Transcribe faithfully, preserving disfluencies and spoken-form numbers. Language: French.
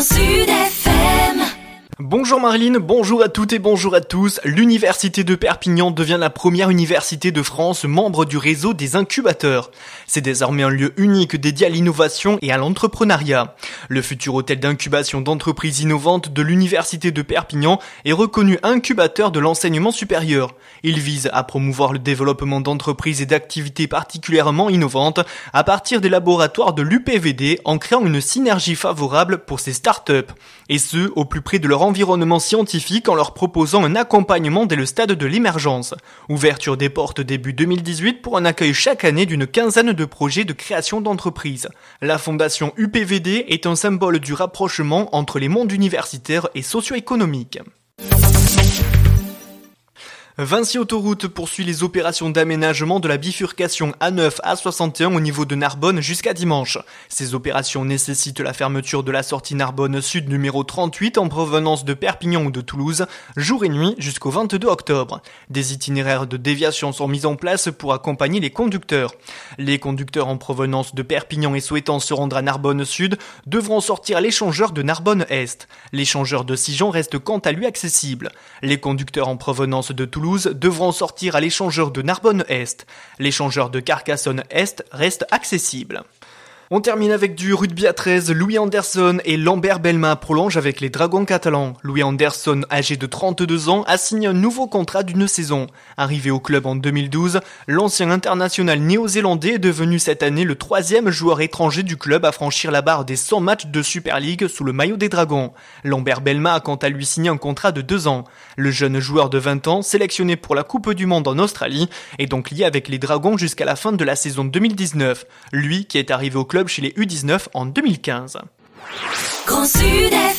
Grand Sud F M. Bonjour Marilyn, bonjour à toutes et bonjour à tous. L'Université de Perpignan devient la première université de France membre du réseau des incubateurs. C'est désormais un lieu unique dédié à l'innovation et à l'entrepreneuriat. Le futur hôtel d'incubation d'entreprises innovantes de l'Université de Perpignan est reconnu incubateur de l'enseignement supérieur. Il vise à promouvoir le développement d'entreprises et d'activités particulièrement innovantes à partir des laboratoires de l'U P V D en créant une synergie favorable pour ces startups. Et ce, au plus près de leur environnement scientifique en leur proposant un accompagnement dès le stade de l'émergence. Ouverture des portes début deux mille dix-huit pour un accueil chaque année d'une quinzaine de projets de création d'entreprises. La fondation U P V D est un symbole du rapprochement entre les mondes universitaires et socio-économiques. Vinci Autoroute poursuit les opérations d'aménagement de la bifurcation A neuf A soixante et un au niveau de Narbonne jusqu'à dimanche. Ces opérations nécessitent la fermeture de la sortie Narbonne Sud numéro trente-huit en provenance de Perpignan ou de Toulouse, jour et nuit jusqu'au vingt-deux octobre. Des itinéraires de déviation sont mis en place pour accompagner les conducteurs. Les conducteurs en provenance de Perpignan et souhaitant se rendre à Narbonne Sud devront sortir à l'échangeur de Narbonne Est. L'échangeur de Sigean reste quant à lui accessible. Les conducteurs en provenance de Toulouse devront sortir à l'échangeur de Narbonne Est. L'échangeur de Carcassonne Est reste accessible. On termine avec du rugby à treize. Louis Anderson et Lambert Belma prolongent avec les Dragons catalans. Louis Anderson, âgé de trente-deux ans, a signé un nouveau contrat d'une saison. Arrivé au club en deux mille douze, l'ancien international néo-zélandais est devenu cette année le troisième joueur étranger du club à franchir la barre des cent matchs de Super League sous le maillot des Dragons. Lambert Belma a quant à lui signé un contrat de deux ans. Le jeune joueur de vingt ans, sélectionné pour la Coupe du Monde en Australie, est donc lié avec les Dragons jusqu'à la fin de la saison deux mille dix-neuf. Lui, qui est arrivé au club chez les U dix-neuf en deux mille quinze. Grand Sud F M.